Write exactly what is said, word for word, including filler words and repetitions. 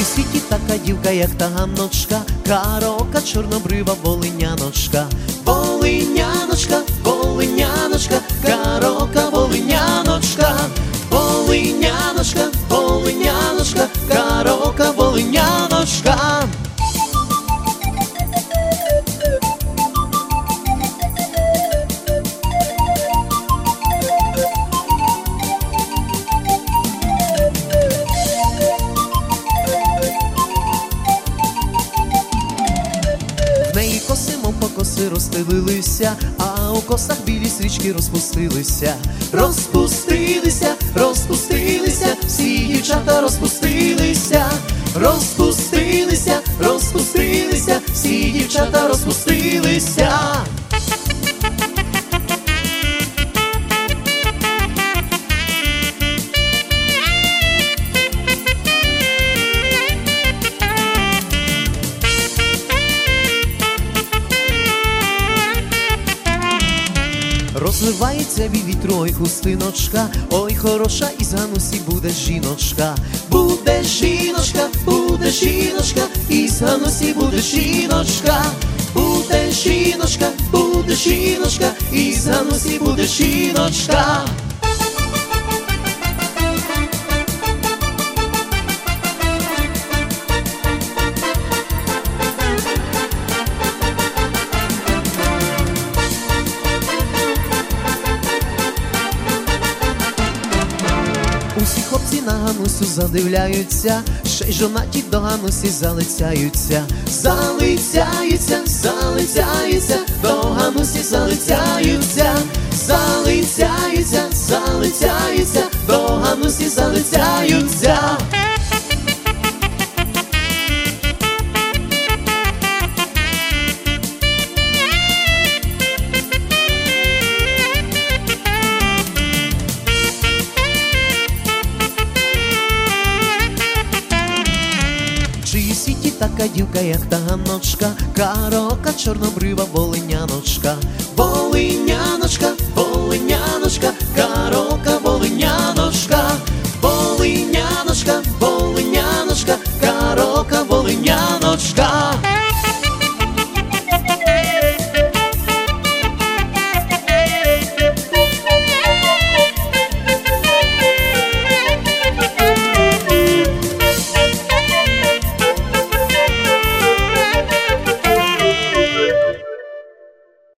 у світі така дівка, як та Ганночка, караока, чорнобрива волиняночка. Волиняночка, волиняночка, караока, волиняночка. Волиняночка, волиняночка, караока, волиняночка. В неї коси, мов покоси, розстелилися, а у косах білі стрічки розпустилися. Розпустилися, розпустилися, всі дівчата розпустилися. Розпустилися, розпустилися, всі дівчата розпустилися. Розливається від вітру, ой, хустиночка, ой, хороша із Ганусі буде жіночка. Буде жіночка, буде жіночка, із Ганусі буде жіночка. Буде жіночка, буде жіночка, із Ганусі буде жіночка. Усі хлопці на Ганусю задивляються, ще й жонаті до Ганусі залицяються. Залицяються, залицяються, до Ганусі залицяються. Залицяються, залицяються, до Ганусі залицяються. Чи у світі така дівка, як та Ганночка, караока, чорнобрива волиняночка. Волиняночка, волиняночка, караока, волиняночка. Волиня